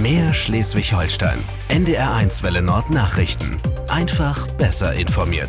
Mehr Schleswig-Holstein. NDR1 Welle Nord Nachrichten. Einfach besser informiert.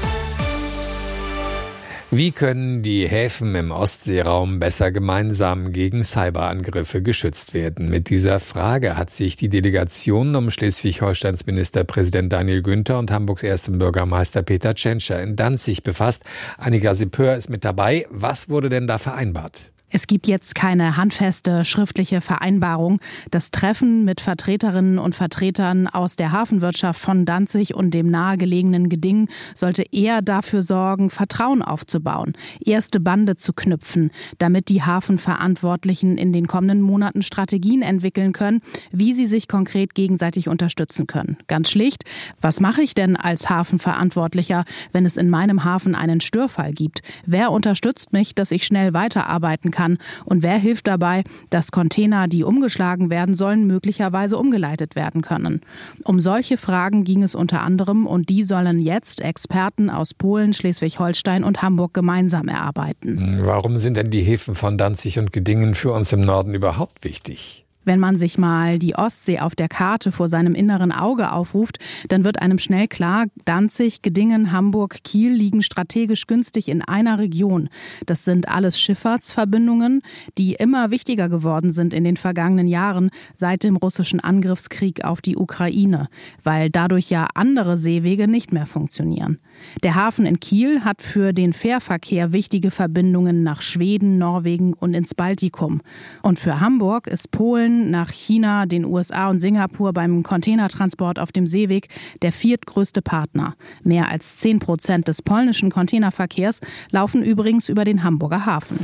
Wie können die Häfen im Ostseeraum besser gemeinsam gegen Cyberangriffe geschützt werden? Mit dieser Frage hat sich die Delegation um Schleswig-Holsteins Ministerpräsident Daniel Günther und Hamburgs ersten Bürgermeister Peter Tschentscher in Danzig befasst. Annika Sippör ist mit dabei. Was wurde denn da vereinbart? Es gibt jetzt keine handfeste schriftliche Vereinbarung. Das Treffen mit Vertreterinnen und Vertretern aus der Hafenwirtschaft von Danzig und dem nahegelegenen Geding sollte eher dafür sorgen, Vertrauen aufzubauen, erste Bande zu knüpfen, damit die Hafenverantwortlichen in den kommenden Monaten Strategien entwickeln können, wie sie sich konkret gegenseitig unterstützen können. Ganz schlicht, was mache ich denn als Hafenverantwortlicher, wenn es in meinem Hafen einen Störfall gibt? Wer unterstützt mich, dass ich schnell weiterarbeiten kann? Und wer hilft dabei, dass Container, die umgeschlagen werden sollen, möglicherweise umgeleitet werden können? Um solche Fragen ging es unter anderem und die sollen jetzt Experten aus Polen, Schleswig-Holstein und Hamburg gemeinsam erarbeiten. Warum sind denn die Häfen von Danzig und Gedingen für uns im Norden überhaupt wichtig? Wenn man sich mal die Ostsee auf der Karte vor seinem inneren Auge aufruft, dann wird einem schnell klar, Danzig, Gedingen, Hamburg, Kiel liegen strategisch günstig in einer Region. Das sind alles Schifffahrtsverbindungen, die immer wichtiger geworden sind in den vergangenen Jahren seit dem russischen Angriffskrieg auf die Ukraine, weil dadurch ja andere Seewege nicht mehr funktionieren. Der Hafen in Kiel hat für den Fährverkehr wichtige Verbindungen nach Schweden, Norwegen und ins Baltikum. Und für Hamburg ist Polen nach China, den USA und Singapur beim Containertransport auf dem Seeweg der viertgrößte Partner. Mehr als 10% des polnischen Containerverkehrs laufen übrigens über den Hamburger Hafen.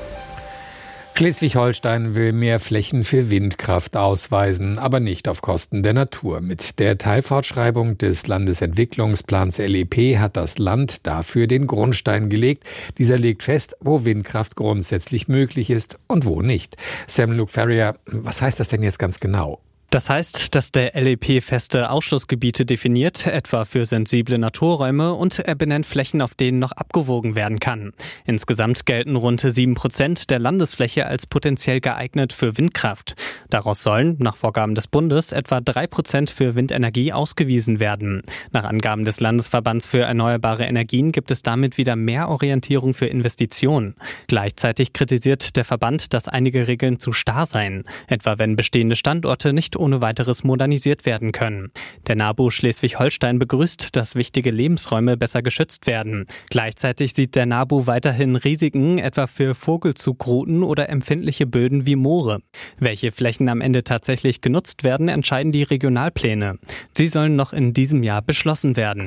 Schleswig-Holstein will mehr Flächen für Windkraft ausweisen, aber nicht auf Kosten der Natur. Mit der Teilfortschreibung des Landesentwicklungsplans LEP hat das Land dafür den Grundstein gelegt. Dieser legt fest, wo Windkraft grundsätzlich möglich ist und wo nicht. Sam Luke Ferrier, was heißt das denn jetzt ganz genau? Das heißt, dass der LEP feste Ausschlussgebiete definiert, etwa für sensible Naturräume, und er benennt Flächen, auf denen noch abgewogen werden kann. Insgesamt gelten rund 7% der Landesfläche als potenziell geeignet für Windkraft. Daraus sollen, nach Vorgaben des Bundes, etwa 3% für Windenergie ausgewiesen werden. Nach Angaben des Landesverbands für erneuerbare Energien gibt es damit wieder mehr Orientierung für Investitionen. Gleichzeitig kritisiert der Verband, dass einige Regeln zu starr seien, etwa wenn bestehende Standorte nicht ohne weiteres modernisiert werden können. Der NABU Schleswig-Holstein begrüßt, dass wichtige Lebensräume besser geschützt werden. Gleichzeitig sieht der NABU weiterhin Risiken, etwa für Vogelzugrouten oder empfindliche Böden wie Moore. Welche Flächen am Ende tatsächlich genutzt werden, entscheiden die Regionalpläne. Sie sollen noch in diesem Jahr beschlossen werden.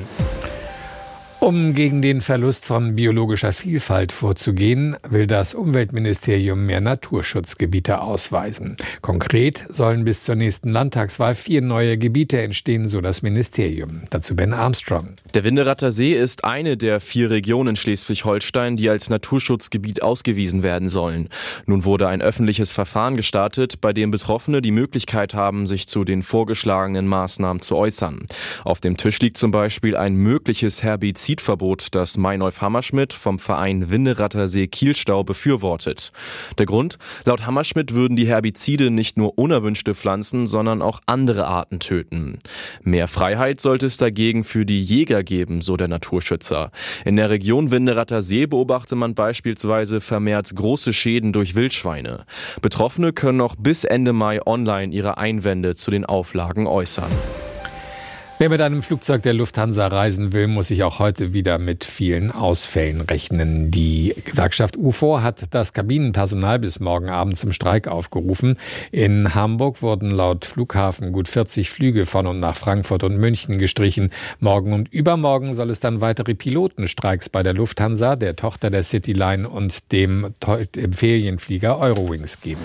Um gegen den Verlust von biologischer Vielfalt vorzugehen, will das Umweltministerium mehr Naturschutzgebiete ausweisen. Konkret sollen bis zur nächsten Landtagswahl 4 neue Gebiete entstehen, so das Ministerium. Dazu Ben Armstrong. Der Winderatter See ist eine der 4 Regionen Schleswig-Holstein, die als Naturschutzgebiet ausgewiesen werden sollen. Nun wurde ein öffentliches Verfahren gestartet, bei dem Betroffene die Möglichkeit haben, sich zu den vorgeschlagenen Maßnahmen zu äußern. Auf dem Tisch liegt zum Beispiel ein mögliches Herbizidverbot, das Meinolf Hammerschmidt vom Verein Winderatter See Kielstau befürwortet. Der Grund? Laut Hammerschmidt würden die Herbizide nicht nur unerwünschte Pflanzen, sondern auch andere Arten töten. Mehr Freiheit sollte es dagegen für die Jäger geben, so der Naturschützer. In der Region Winderatter See beobachte man beispielsweise vermehrt große Schäden durch Wildschweine. Betroffene können noch bis Ende Mai online ihre Einwände zu den Auflagen äußern. Wer mit einem Flugzeug der Lufthansa reisen will, muss sich auch heute wieder mit vielen Ausfällen rechnen. Die Gewerkschaft UFO hat das Kabinenpersonal bis morgen Abend zum Streik aufgerufen. In Hamburg wurden laut Flughafen gut 40 Flüge von und nach Frankfurt und München gestrichen. Morgen und übermorgen soll es dann weitere Pilotenstreiks bei der Lufthansa, der Tochter der Cityline und dem Ferienflieger Eurowings geben.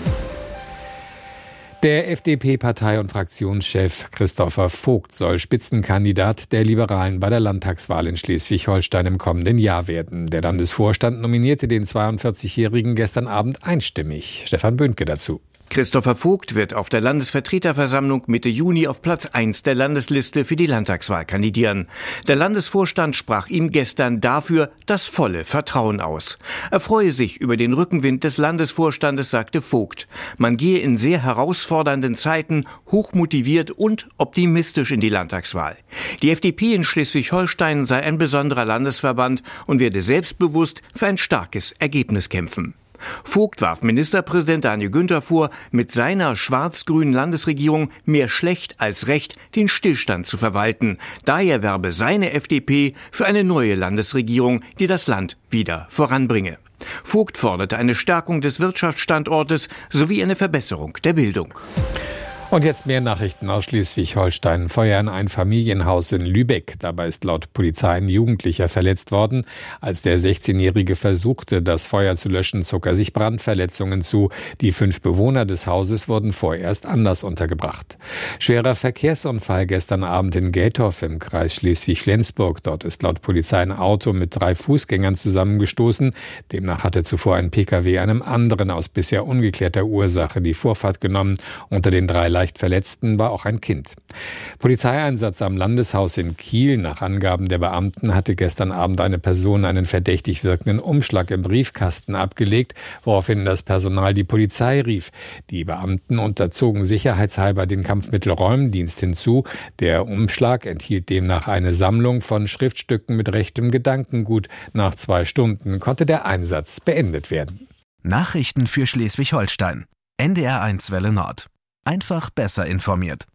Der FDP-Partei- und Fraktionschef Christopher Vogt soll Spitzenkandidat der Liberalen bei der Landtagswahl in Schleswig-Holstein im kommenden Jahr werden. Der Landesvorstand nominierte den 42-Jährigen gestern Abend einstimmig. Stefan Böhnke dazu. Christopher Vogt wird auf der Landesvertreterversammlung Mitte Juni auf Platz 1 der Landesliste für die Landtagswahl kandidieren. Der Landesvorstand sprach ihm gestern dafür das volle Vertrauen aus. Er freue sich über den Rückenwind des Landesvorstandes, sagte Vogt. Man gehe in sehr herausfordernden Zeiten hochmotiviert und optimistisch in die Landtagswahl. Die FDP in Schleswig-Holstein sei ein besonderer Landesverband und werde selbstbewusst für ein starkes Ergebnis kämpfen. Vogt warf Ministerpräsident Daniel Günther vor, mit seiner schwarz-grünen Landesregierung mehr schlecht als recht den Stillstand zu verwalten. Daher werbe seine FDP für eine neue Landesregierung, die das Land wieder voranbringe. Vogt forderte eine Stärkung des Wirtschaftsstandortes sowie eine Verbesserung der Bildung. Und jetzt mehr Nachrichten aus Schleswig-Holstein. Feuer in ein Familienhaus in Lübeck. Dabei ist laut Polizei ein Jugendlicher verletzt worden. Als der 16-Jährige versuchte, das Feuer zu löschen, zog er sich Brandverletzungen zu. Die 5 Bewohner des Hauses wurden vorerst anders untergebracht. Schwerer Verkehrsunfall gestern Abend in Gelthoff im Kreis Schleswig-Flensburg. Dort ist laut Polizei ein Auto mit 3 Fußgängern zusammengestoßen. Demnach hatte zuvor ein Pkw einem anderen aus bisher ungeklärter Ursache die Vorfahrt genommen. Unter den 3 leicht Verletzten war auch ein Kind. Polizeieinsatz am Landeshaus in Kiel. Nach Angaben der Beamten hatte gestern Abend eine Person einen verdächtig wirkenden Umschlag im Briefkasten abgelegt, woraufhin das Personal die Polizei rief. Die Beamten unterzogen sicherheitshalber den Kampfmittelräumdienst hinzu. Der Umschlag enthielt demnach eine Sammlung von Schriftstücken mit rechtem Gedankengut. Nach 2 Stunden konnte der Einsatz beendet werden. Nachrichten für Schleswig-Holstein. NDR1 Welle Nord. Einfach besser informiert.